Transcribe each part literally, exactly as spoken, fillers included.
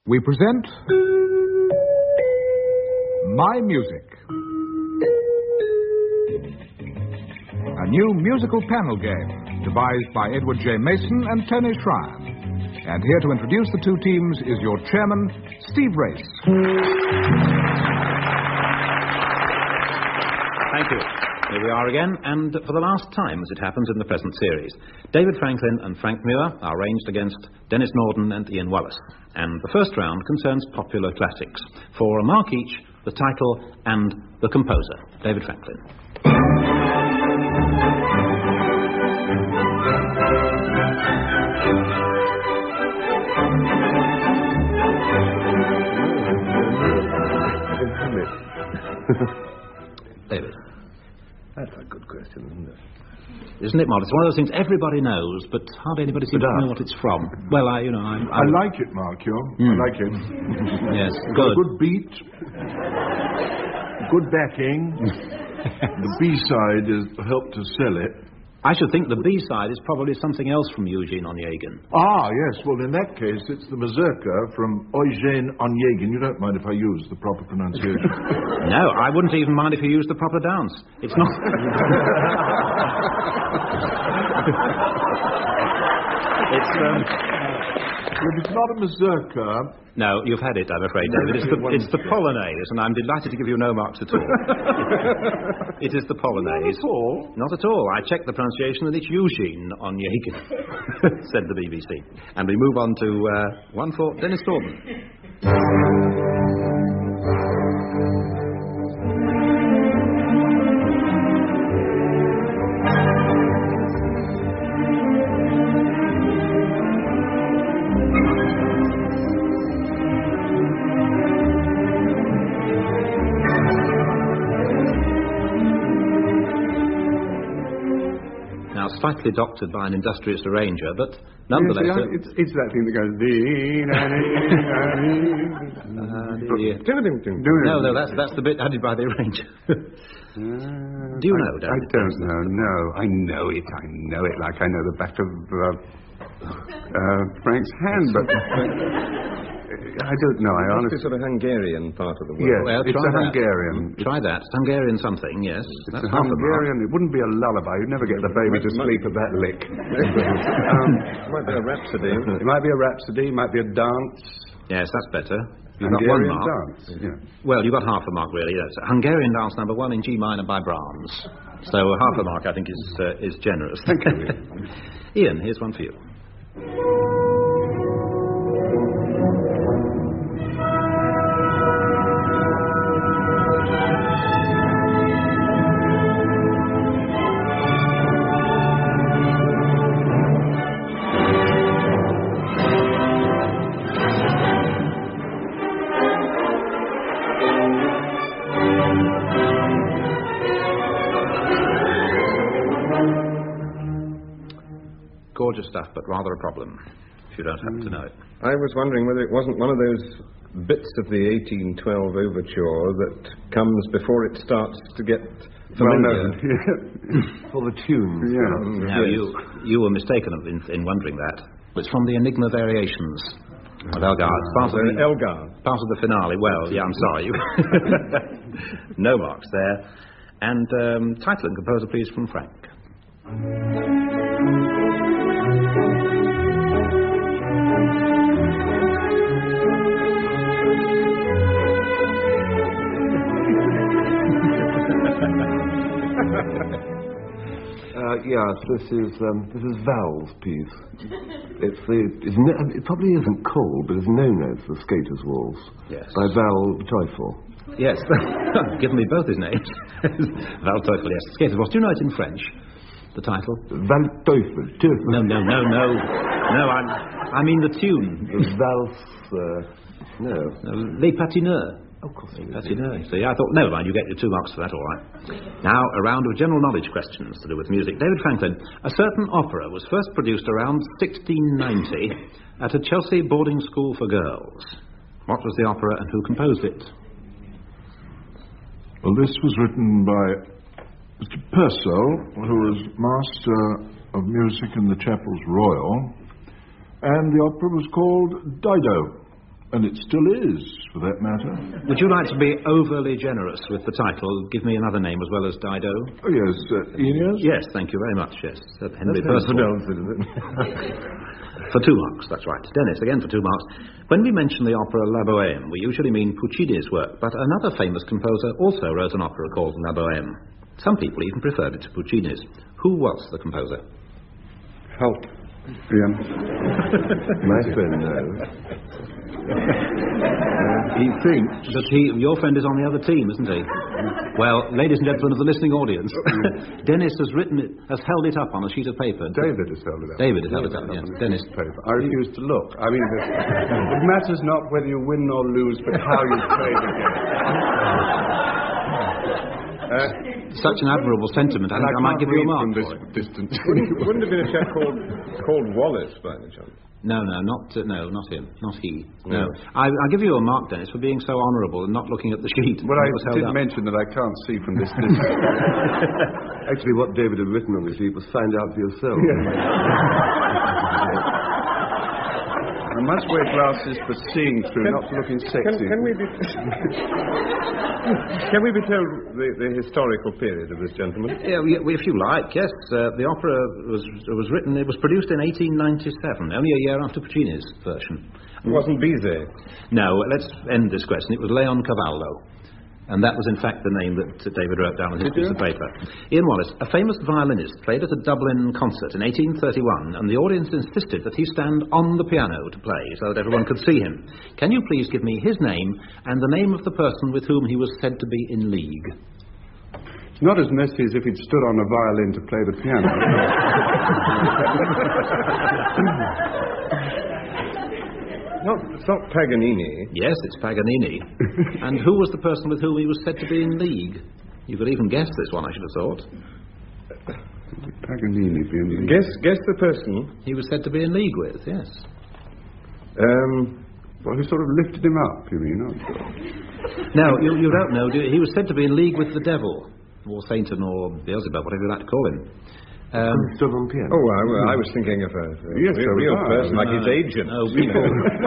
We present My Music, a new musical panel game devised by Edward J. Mason and Tony Schreier. And here to introduce the two teams is your chairman, Steve Race. Thank you. Here we are again, and for the last time, as it happens in the present series, David Franklin and Frank Muir are ranged against Dennis Norden and Ian Wallace. And the first round concerns popular classics. For a mark each, the title and the composer. David Franklin. David. That's a good question, isn't it? Isn't it, Mod? It's one of those things everybody knows, but hardly anybody seems to know what it's from. Well, I, you know, I'm... I, I like it, Mark, you mm. I like it. Yes, it's good. Got a good beat, good backing. The B-side has helped to sell it. I should think the B-side is probably something else from Eugene Onegin. Ah, yes. Well, in that case, it's the Mazurka from Eugene Onegin. You don't mind if I use the proper pronunciation? No, I wouldn't even mind if you used the proper dance. It's not... it's, um... Well, it's not a Mazurka. No, you've had it, I'm afraid, David. It's the, it's the Polonaise, and I'm delighted to give you no marks at all. It is the Polonaise. Not at all? Not at all. I checked the pronunciation, and it's Eugene Onegin, said the B B C. And we move on to uh, one for Dennis Norden. Slightly doctored by an industrious arranger, but nonetheless... Yes, it's, it's that thing that goes... No, no, that's, that's the bit added by the arranger. uh, Do you know, I, I don't know, no. I know it, I know it like I know the back of uh, uh, Frank's hand, but... I don't know, I honestly... It's sort of Hungarian part of the world. Yes, well, it's a that. Hungarian. Try that. It's Hungarian something, yes. It's That's a Hungarian. It wouldn't be a lullaby. You'd never get the baby to sleep at that lick. um, it might be a rhapsody. It might be a rhapsody, it might be a dance. Yes, that's better. You've Hungarian got one mark. Dance, yeah. Well, you've got half a mark, really. That's Hungarian dance number one in G minor by Brahms. So half a mark, I think, is uh, is generous. Thank you. Ian, here's one for you. Gorgeous stuff, but rather a problem, if you don't happen to know it. I was wondering whether it wasn't one of those bits of the eighteen twelve overture that comes before it starts to get familiar. Well, no. For the tunes. Yeah. No, Yes. you you were mistaken in, in wondering that. It's from the Enigma Variations of Elgar. It's part of the, Elgar. part of the finale. Well, yeah, I'm sorry. No marks there. And um, title and composer, please, from Frank. Uh, yes, this is um, this is Val's piece. It's the it's no, it probably isn't called, but it's known as the Skater's Waltz. Yes. By Val Teufel. Yes, given me both his names. Val Teufel, yes. Skater's Waltz. Do you know it in French? The title? Val Teufel. Teufel. No, no, no, no, no. I I mean the tune. Val's. Uh, no. no. Les Patineurs. Of course. That's you know. So yeah, I thought, never mind, you get your two marks for that, all right. Now, a round of general knowledge questions to do with music. David Franklin, a certain opera was first produced around sixteen ninety at a Chelsea boarding school for girls. What was the opera and who composed it? Well, this was written by Mister Purcell, who was Master of Music in the Chapels Royal, and the opera was called Dido. And it still is, for that matter. Would you like to be overly generous with the title? Give me another name as well as Dido. Oh, yes, uh, Aeneas? Yes, thank you very much, yes. Uh, Henry That's Percival. else, isn't it? For two marks, that's right. Dennis, again for two marks. When we mention the opera La Bohème, we usually mean Puccini's work, but another famous composer also wrote an opera called La Bohème. Some people even preferred it to Puccini's. Who was the composer? Help. Ian. My friend knows. He thinks... But he, your friend is on the other team, isn't he? Well, ladies and gentlemen of the listening audience, Dennis has written it, has held it up on a sheet of paper. David has held it up. David has held it up, yes. Dennis. Paper. I refuse to look. I mean, it, it matters not whether you win or lose, but how you play the game. Uh, Such an admirable sentiment. I think I, I might give you a mark from this for it. distance. Wouldn't have been a chap called, called Wallace, by any chance? No, no, not uh, no, not him, not he. No, I, I give you a mark, Dennis, for being so honourable and not looking at the sheet. Well, I did up. mention that I can't see from this distance. Actually, what David had written on the sheet was find out for yourself. I must wear glasses for seeing through, Can- not for looking sexy. Can, can we be... Can we be told the, the historical period of this gentleman? Yeah, we- we- if you like, yes. Uh, the opera was was written, it was produced in eighteen ninety-seven, only a year after Puccini's version. It wasn't Bizet. No, let's end this question. It was Leon Cavallo. And that was, in fact, the name that uh, David wrote down on his piece of paper. Ian Wallace, a famous violinist, played at a Dublin concert in eighteen thirty-one, and the audience insisted that he stand on the piano to play so that everyone could see him. Can you please give me his name and the name of the person with whom he was said to be in league? It's not as messy as if he'd stood on a violin to play the piano. Not, it's not Paganini. Yes, it's Paganini. And who was the person with whom he was said to be in league? You could even guess this one, I should have thought. Paganini being the... Guess, guess the person. He was said to be in league with, yes. Um, Well, who sort of lifted him up, you mean? Not No, you, you don't know. Do you? He was said to be in league with the devil, or Satan, or Beelzebub, whatever you like to call him. Um, Stood on piano. oh, I, well, I was thinking of a, a Yes, real, so real was I. person, like No, his agent. no, people.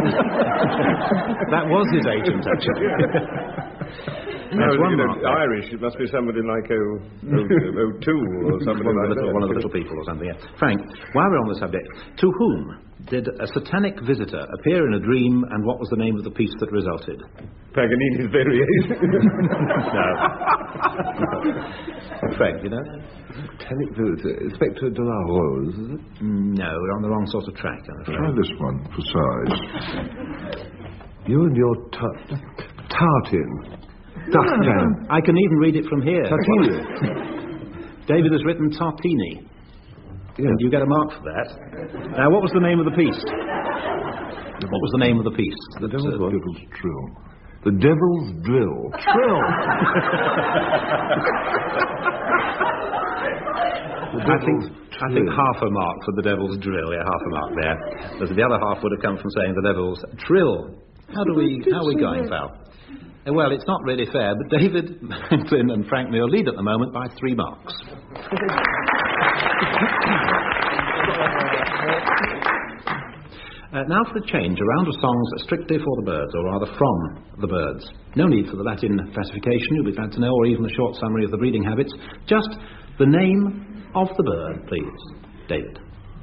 That was his agent, actually. No, That's one you know, mark there. Irish, it must be somebody like O- O- O'Toole or somebody one, of like the little, that. one of the little people or something, yeah. Frank, while we're on the subject, to whom did a satanic visitor appear in a dream, and what was the name of the piece that resulted? Paganini's variation. No. Frank, you know? Satanic visitor. Inspector de la Rose, is it? Mm, no, we're on the wrong sort of track, I'm afraid. Try this one for size. You and your ta- tartan. Dustman. I can even read it from here. Tartini. David has written Tartini. Yes. And you get a mark for that. Now, what was the name of the piece? What was the name of the piece? The that, Devil's uh, what? Devil's Drill. The Devil's Drill. Trill. I think I think half a mark for the Devil's Drill. Yeah, half a mark there. Because the other half would have come from saying the Devil's Trill. How do we? How are we going, Val? Uh, Well, it's not really fair, but David Franklin and Frank Muir lead at the moment by three marks. Uh, now for a change, a round of songs strictly for the birds, or rather from the birds. No need for the Latin classification, you'll be glad to know, or even a short summary of the breeding habits. Just the name of the bird, please. David.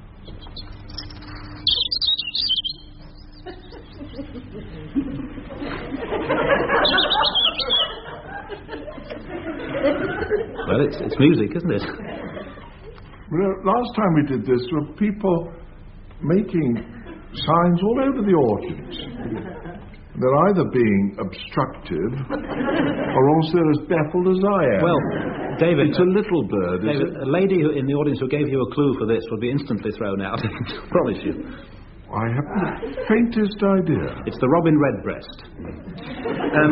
Well, it's, it's music, isn't it? Well, last time we did this, there were people making signs all over the orchards. They're either being obstructive, or else they're as baffled as I am. Well, David... It's a little bird, is David, it? a lady who, in the audience who gave you a clue for this would be instantly thrown out, I promise you. I haven't the faintest idea. It's the robin redbreast. Um,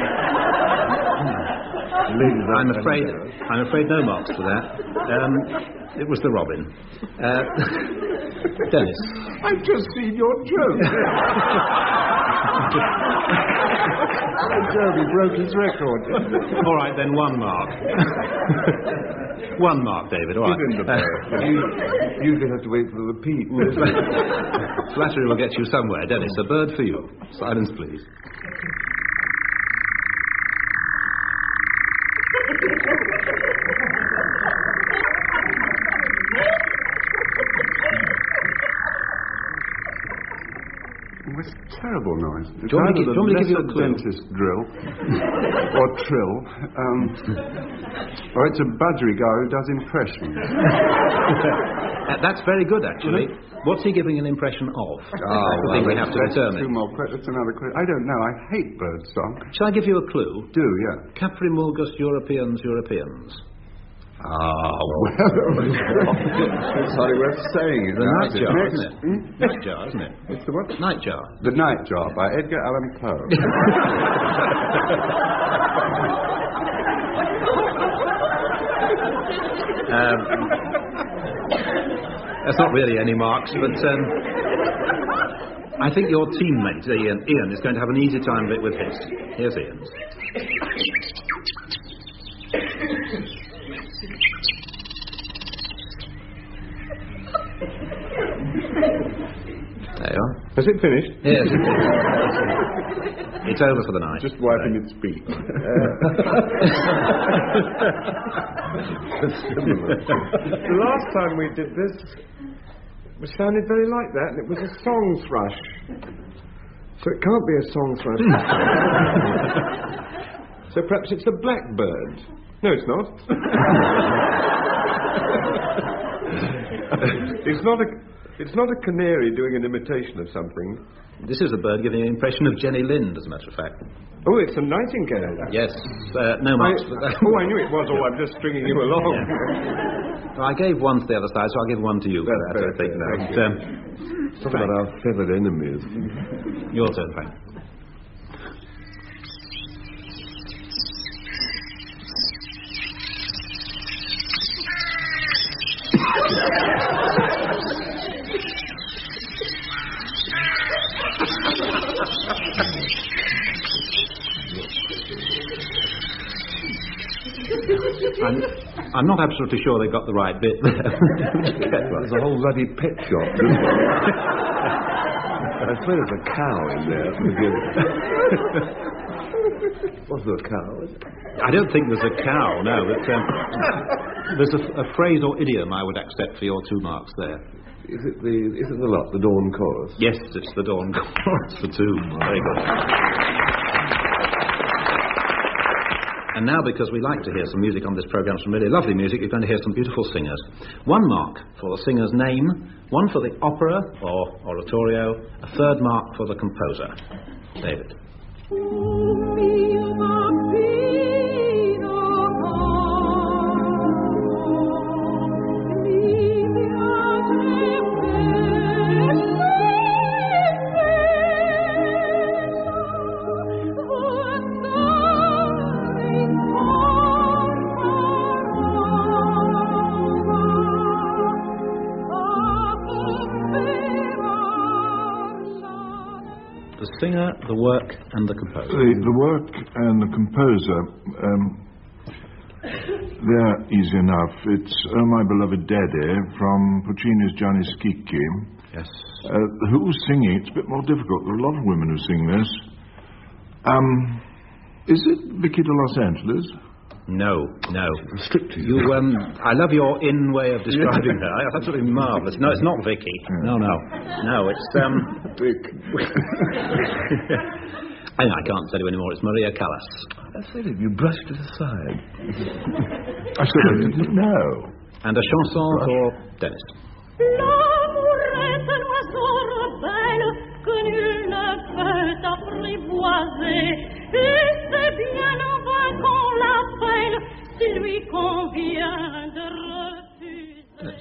I'm afraid I'm afraid no marks for that. Um, it was the robin. Uh, Dennis. I've just seen your joke. Jeremy broke his record. All right, then one mark. One mark, David, all right. Give him the bird. You usually have to wait for the repeat. Flattery will get you somewhere. Dennis, a bird for you. Silence, please. Oh, it's a terrible noise. It's Do you want me to either gi- do you want me to give you a the clue? dentist drill or trill. Um, or it's a budgery guy who does impressions. Uh, that's very good, actually. What's he giving an impression of? That's the thing we have to that's determine. Two more que- that's another question. I don't know. I hate bird song. Shall I give you a clue? Do, yeah. Caprimulgus Europeans Europeans. Ah, well, it's hardly worth saying it. The now, is it? Nightjar, Next. isn't it? Hmm? Nightjar, isn't it? It's the what? Nightjar. The Nightjar by Edgar Allan Poe. Um, that's not really any marks, but um, I think your teammate, Ian, Ian, is going to have an easy time of it with his. Here's Ian's. There you are. Has it finished? Yes. It's over for the night. Just wiping its beak. The last time we did this, it sounded very like that, and it was a song thrush. So it can't be a song thrush. So perhaps it's a blackbird. No, it's not. It's not a. It's not a canary doing an imitation of something. This is a bird giving an impression of Jenny Lind, as a matter of fact. Oh, it's a nightingale. Yes, uh, no I, marks for that. oh, I knew it was. Oh, I'm just stringing you along. Yeah. Well, I gave one to the other side, so I'll give one to you for That's that, I very think. fair. No. Thank But, um, Talk about our feathered enemies. your turn, Frank. I'm, I'm not absolutely sure they got the right bit there. There's a whole bloody pet shop. Isn't there? I swear there's a cow in there. What's the cow? Is it? I don't think there's a cow, no, but um, there's a, a phrase or idiom I would accept for your two marks there. Is it the? Is it the lot? The dawn chorus? Yes, it's the dawn chorus for two. Very good. And now, because we like to hear some music on this programme, some really lovely music, you're going to hear some beautiful singers. One mark for the singer's name, one for the opera or oratorio, a third mark for the composer. David. The singer, the work, and the composer. The, the work and the composer, um, they're easy enough. It's Oh My Beloved Daddy from Puccini's Gianni Schicchi. Yes. Uh, who's singing? It's a bit more difficult. There are a lot of women who sing this. Um, is it Vicky de Los Angeles? No, no. Strictly. You, um, I love your in way of describing her. That's absolutely marvellous. No, it's not Vicky. No, no. No, it's, um... I, I can't tell you anymore. It's Maria Callas. I said it. You brushed it aside. I said I didn't know. And a chanson for Dennis. L'amourette l'oiseau rebelle que nul ne peut apprivoiser. Et c'est bien en vain qu'on l'appelle s'il lui convient de refuser.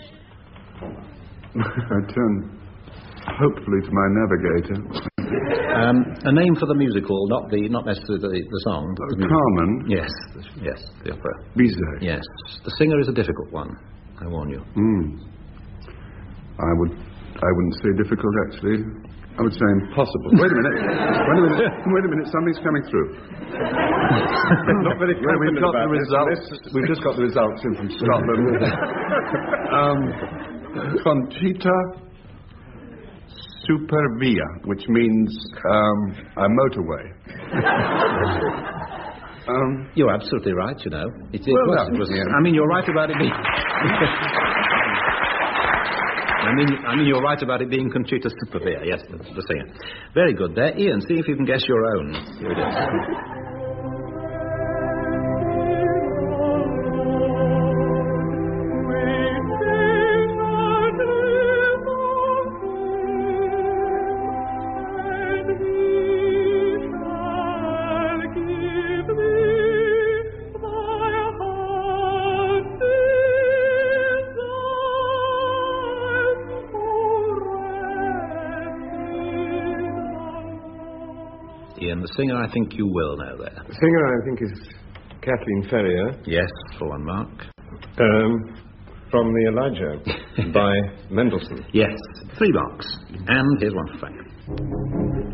I turn, hopefully, to my navigator. Um, a name for the musical, not the, not necessarily the, the song. But the musical. Carmen. Yes, yes, the opera. Bizet. Yes. The singer is a difficult one, I warn you. Mm. I would, I wouldn't say difficult, actually. I would say impossible. Wait a minute. Wait a minute. Wait a minute. Something's coming through. Not very Well, we've confident got the about this. results. We've just got the results in from Scotland. um, Conchita Supervia, which means um, a motorway. um, You're absolutely right, you know. It, it Well, was, that it was, was- I mean, you're right about it being... I mean, I mean, you're right about it being Conchita Supervia, yes, the, the singer. Very good there. Ian, see if you can guess your own. Here it is. Ian, the singer, I think you will know there. The singer, I think, is Kathleen Ferrier. Yes, for one mark. Um, from the Elijah by Mendelssohn. Yes, three marks. And here's one for Frank.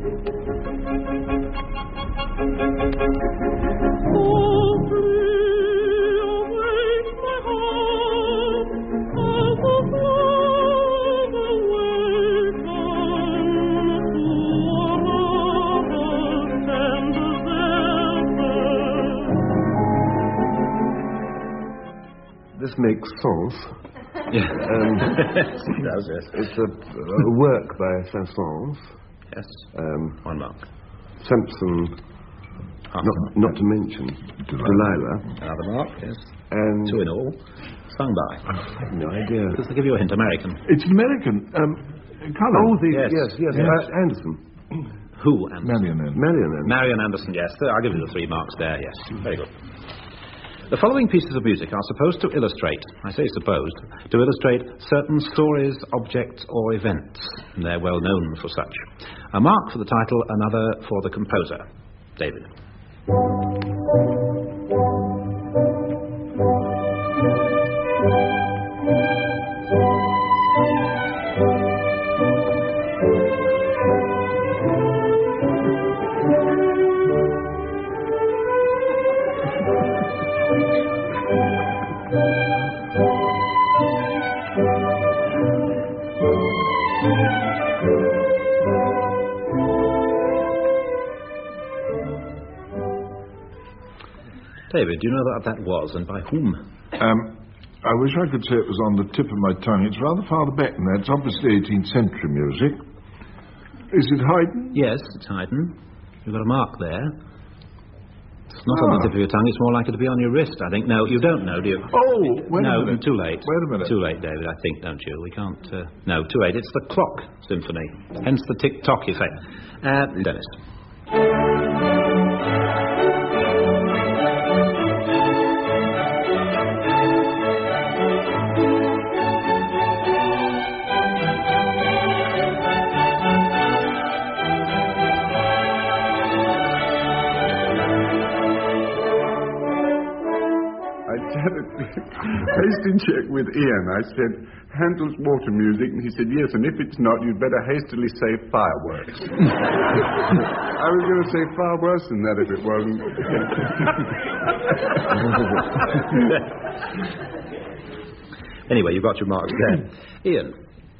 This makes sense. Yeah. Um, it does, yes. it's a, a work by Saint-Saëns. Yes. Um, One mark. Samson, Half not, mark. not to mention Delilah. Another mark, yes. And Two in all. Sung by. I have no idea. Just to give you a hint, American. it's American. Um, colour. Oh, the, Yes. yes, yes, Yes. Uh, Anderson. Who, Anderson? Marion Anderson. Marion. Marion Anderson, yes. I'll give you the three marks there, yes. Very good. The following pieces of music are supposed to illustrate, I say supposed, to illustrate certain stories, objects, or events. And they're well known for such. A mark for the title, another for the composer. David. David, do you know what that was and by whom? Um, I wish I could say it was on the tip of my tongue. It's rather farther back than that. It's obviously eighteenth century music. Is it Haydn? Yes, it's Haydn. You've got a mark there. It's not on Ah. the tip of your tongue. It's more likely to be on your wrist, I think. No, you don't know, do you? Oh, wait no, a minute. too late. Wait a minute. Too late, David, I think, don't you? We can't... Uh, no, too late. It's the clock symphony. Hence the tick-tock effect. Uh, Dennis. I had a hasty check with Ian. I said, Handel's water music, and he said, yes, and if it's not, you'd better hastily say fireworks. I was going to say far worse than that if it wasn't. Anyway, you've got your marks there. Ian.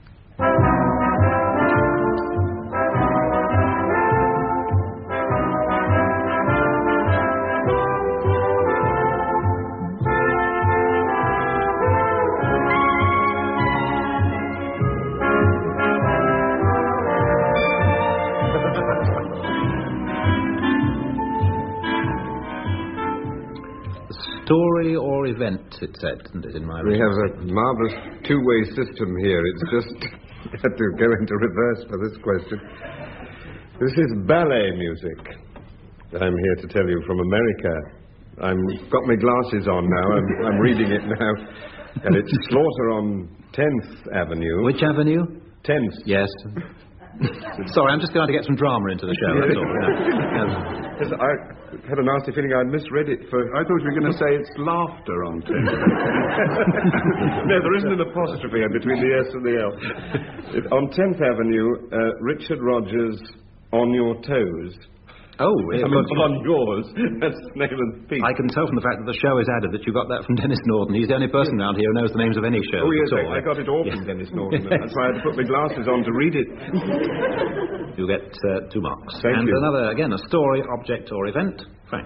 Story or event, it said, didn't it, in my We reading? have a marvellous two-way system here. It's just had to go into reverse for this question. This is ballet music. I'm here to tell you from America. I've got my glasses on now. I'm, I'm reading it now. And it's Slaughter on tenth Avenue. Which avenue? tenth. Yes. Sorry, I'm just going to get some drama into the show, that's all. Yeah. Yes, I had a nasty feeling I'd misread it for... I thought you were going to say it's laughter on tenth. No, there isn't an apostrophe between the S and the L. It, on tenth Avenue, uh, Richard Rogers, On Your Toes. Oh, yeah, I mean, on yours. That's the name of the piece. I can tell from the fact that the show is added that you got that from Dennis Norden. He's the only person around here who knows the names of any show. Oh, yes, at all. I, I got it all from Yes. Dennis Norden. That's why I had to put my glasses on to read it. You get uh, two marks. Thank and you. another, again, a story, object, or event. Frank.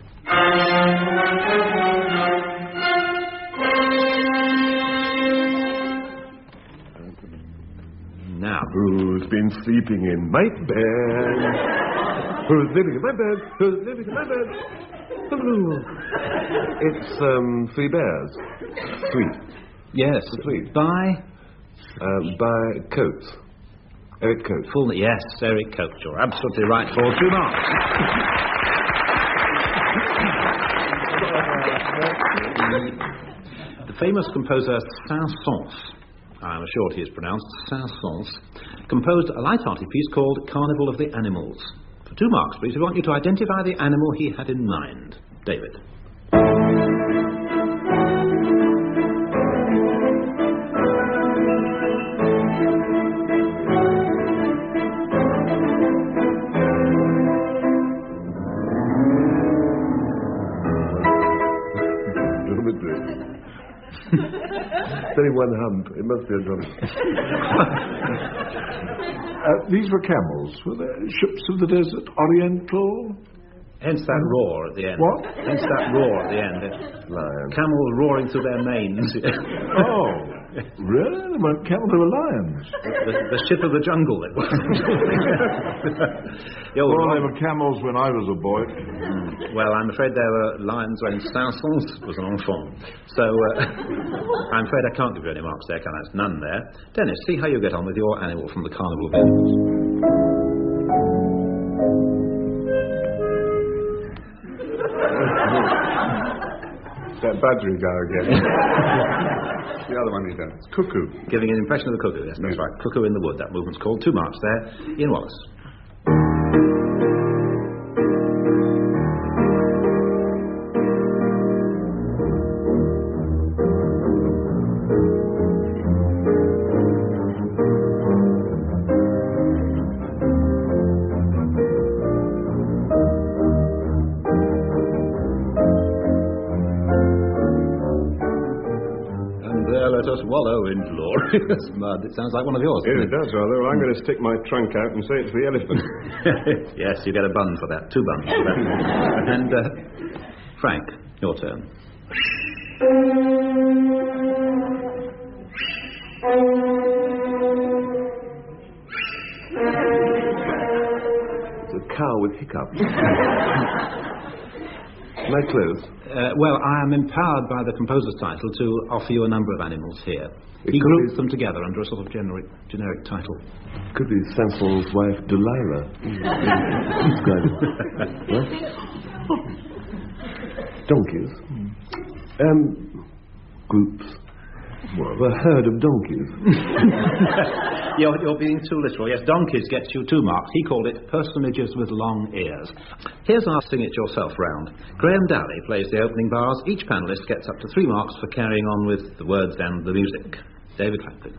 Now. Who's been sleeping in my bed? Who's living in my bed? Who's living in my bed? It's, um, Three Bears. Three. Yes. Three. By? Uh, by Coates. Eric Coates. Full name. Yes, Eric Coates. You're absolutely right for two marks. The famous composer Saint-Saëns, I'm assured he is pronounced Saint-Saëns, composed a light-hearted piece called Carnival of the Animals. For two marks, please, we want you to identify the animal he had in mind. David. It's only one hump. It must be a drum. Uh, these were camels. Were they ships of the desert, Oriental? Hence that roar at the end. What? Hence that roar at the end. Lion. Camels roaring through their manes. Oh, really? They weren't camels, they were lions. the, the ship of the jungle, it was. The old Well, they Ron- were camels when I was a boy. Well, I'm afraid there were lions when Saint-Saëns was an enfant. So, uh, I'm afraid I can't give you any marks there, can I? There's none there. Dennis, see how you get on with your animal from the Carnival of Animals. That budgerigar again. The other one he does. Cuckoo. Giving an impression of the cuckoo, yes, that's Yeah. right. Cuckoo in the wood, that movement's called. Two marks there. Ian Wallace. Let us wallow in glorious mud. It sounds like one of yours. Yes, doesn't it does, rather. I'm going to stick my trunk out and say it's the elephant. it? Yes, you get a bun for that. Two buns for that. And, uh, Frank, your turn. It's a cow with hiccups. Am I close? Uh, well, I am empowered by the composer's title to offer you a number of animals here. It He could groups be- them together under a sort of generic, generic title. Could be Sansal's wife, Delilah. It's good. What? Donkeys. Um, groups. Well, a herd of donkeys. You're, you're being too literal. Yes, donkeys gets you two marks. He called it personages with long ears. Here's our sing it yourself round. Graham Dowley plays the opening bars. Each panellist gets up to three marks for carrying on with the words and the music. David Franklin.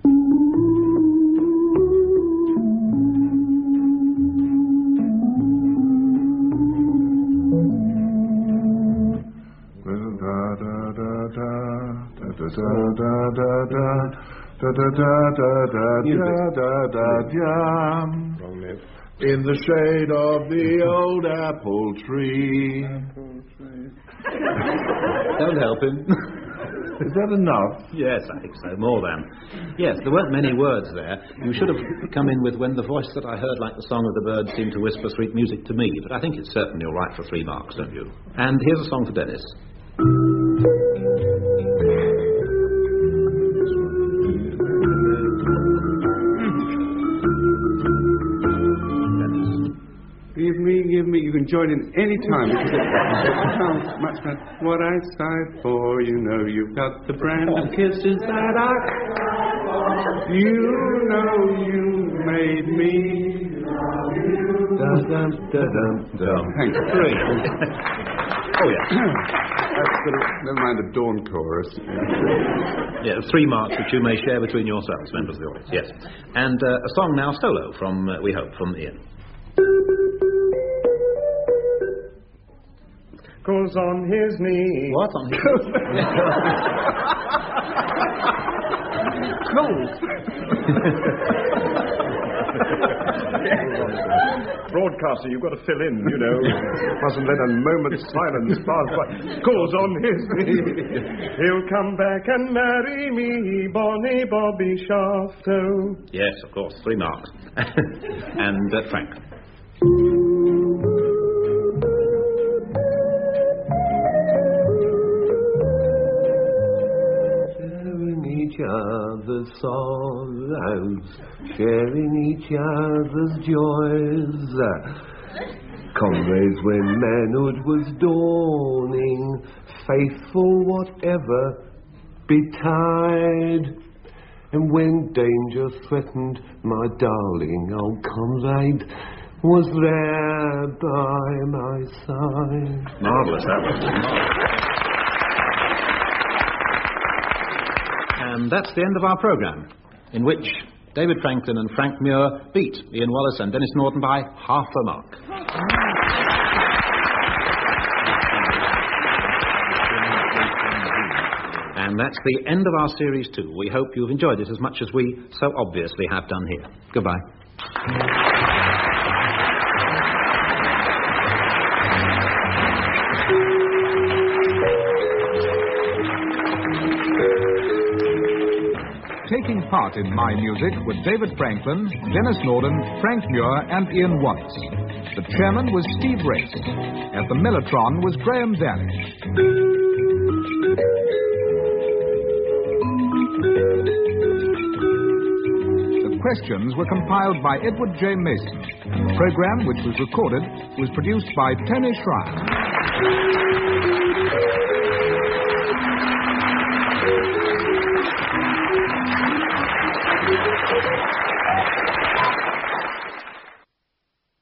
Da da da da da da da da da da da da da. Wrong note. In the shade of the old apple tree. Don't help him. Is that enough? Yes, I think so. More than. Yes, there weren't many words there. You should have come in with when the voice that I heard like the song of the bird seemed to whisper sweet music to me. But I think it's certainly all right for three marks, don't you? And here's a song for Dennis. Give me, give me. You can join in any time because it, it sounds much better. What I sighed for, you know, you've got the brand of kisses that I. You know, you made me. Da-dum, da-dum, dum. Thank you. Three. Oh, yes. That's the, never mind the dawn chorus. Yeah, three marks which you may share between yourselves, members of the audience. Yes. And uh, a song now solo from, uh, we hope, from Ian. Goes on his knee. What on his Broadcaster, you've got to fill in, you know. Mustn't let a moment's silence pass by. Goes on his knee. He'll come back and marry me, Bonnie Bobby Shafto. Yes, of course, three marks. And uh, Frank. Each other's sorrows, sharing each other's joys. Comrades when manhood was dawning, faithful whatever betide. And when danger threatened, my darling old comrade was there by my side. Marvellous, that was. And that's the end of our programme, in which David Franklin and Frank Muir beat Ian Wallace and Dennis Norton by half a mark. And that's the end of our series too. We hope you've enjoyed it as much as we so obviously have done here. Goodbye. Taking part in My Music with David Franklin, Dennis Norden, Frank Muir, and Ian Wallace. The chairman was Steve Race. At the Mellotron was Graham Danish. The questions were compiled by Edward J. Mason. The program, which was recorded, was produced by Tony Schreier.